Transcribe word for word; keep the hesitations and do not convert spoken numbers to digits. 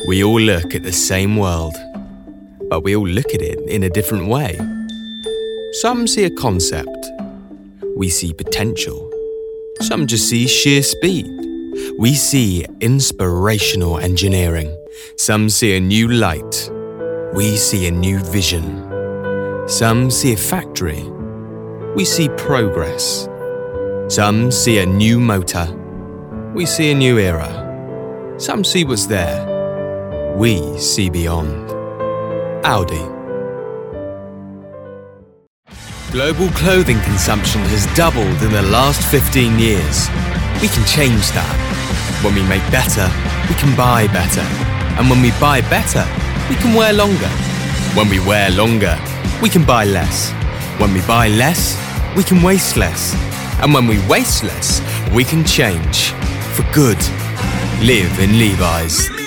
We all look at the same world, but we all look at it in a different way. Some see a concept. We see potential. Some just see sheer speed. We see inspirational engineering. Some see a new light. We see a new vision. Some see a factory. We see progress. Some see a new motor. We see a new era. Some see what's there. We see beyond. Audi. Global clothing consumption has doubled in the last fifteen years. We can change that. When we make better, we can buy better. And when we buy better, we can wear longer. When we wear longer, we can buy less. When we buy less, we can waste less. And when we waste less, we can change. For good. Live in Levi's.